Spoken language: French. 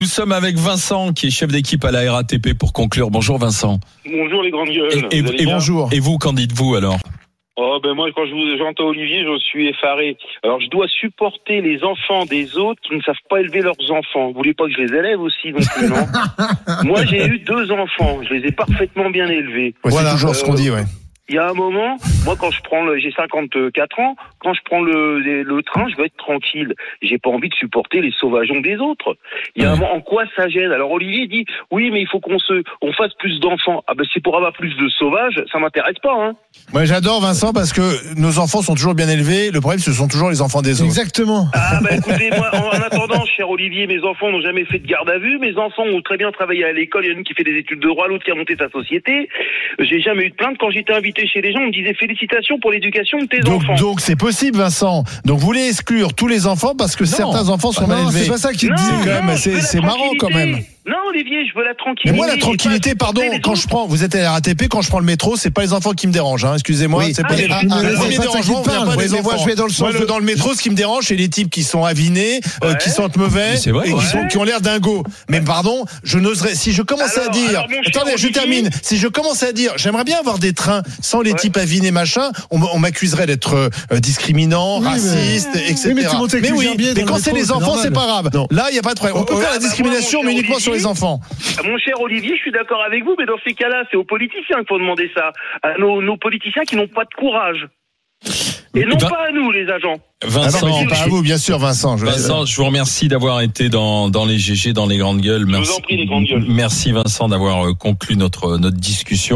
Nous sommes avec Vincent qui est chef d'équipe à la RATP pour conclure. Bonjour Vincent. Bonjour les grandes gueules. Et bonjour. Et vous, qu'en dites-vous alors ? Oh ben moi quand j'entends Olivier, je suis effaré. Alors je dois supporter les enfants des autres qui ne savent pas élever leurs enfants. Vous voulez pas que je les élève aussi non plus, non? Moi j'ai eu 2 enfants, je les ai parfaitement bien élevés. Ouais, voilà, c'est toujours ce qu'on dit, ouais. Il y a un moment, moi quand je prends j'ai 54 ans, quand je prends le train, je veux être tranquille. J'ai pas envie de supporter les sauvageons des autres. Il y a un moment, en quoi ça gêne? Alors Olivier dit, oui mais il faut qu'on fasse plus d'enfants. Ah ben c'est pour avoir plus de sauvages, ça m'intéresse pas, hein. Moi j'adore Vincent parce que nos enfants sont toujours bien élevés. Le problème ce sont toujours les enfants des autres. Exactement. Ah ben écoutez, moi en attendant, cher Olivier, mes enfants n'ont jamais fait de garde à vue. Mes enfants ont très bien travaillé à l'école. Il y en a une qui fait des études de droit, l'autre qui a monté sa société. J'ai jamais eu de plainte. Quand j'étais invité chez les gens, on me disait félicitations pour l'éducation de tes enfants. Donc c'est possible Vincent. Donc vous voulez exclure tous les enfants parce que certains enfants sont mal élevés. C'est pas ça qu'il dit quand même. C'est marrant quand même. Non Olivier, je veux la tranquillité. Mais moi la tranquillité, pardon, quand je prends, vous êtes à la RATP, quand je prends le métro, c'est pas les enfants qui me dérangent, hein, excusez-moi. Oui. C'est pas les premiers dérangements. Moi je vais dans le sens. Dans le métro, ce qui me dérange, c'est les types qui sont avinés, qui sentent mauvais, vrai, et qui ont l'air dingos. Mais pardon, je n'oserais, si je commençais à dire, attendez, je termine, si je commençais à dire, j'aimerais bien avoir des trains sans les types avinés machin, on m'accuserait d'être discriminant, raciste, etc. Mais oui, mais quand c'est les enfants, c'est pas grave. Là, il y a pas de problème. On peut faire la discrimination, mais uniquement sur les enfants. Mon cher Olivier, je suis d'accord avec vous, mais dans ces cas-là, c'est aux politiciens qu'il faut demander ça. À nos politiciens qui n'ont pas de courage. Et non pas à nous, les agents. Vincent, pas à vous, bien sûr, Vincent. Je vous remercie d'avoir été dans les GG, dans les grandes gueules. Merci. Je vous en prie, les grandes gueules. Merci Vincent d'avoir conclu notre discussion.